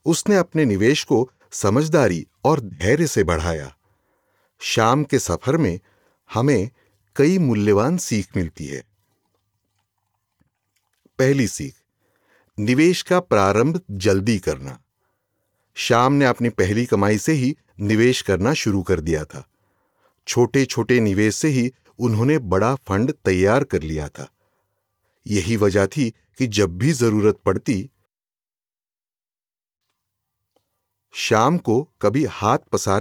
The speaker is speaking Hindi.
उसने अपने निवेश को समझदारी और धैर्य से बढ़ाया। श्याम के सफर में हमें कई मूल्यवान सीख मिलती है। पहली सीख, निवेश का प्रारंभ जल्दी करना। श्याम ने अपनी पहली कमाई से ही निवेश करना शुरू कर दिया था। छोटे छोटे निवेश से ही उन्होंने बड़ा फंड तैयार कर लिया था। यही वजह थी कि जब भी जरूरत पड़ती, श्याम को कभी हाथ पसार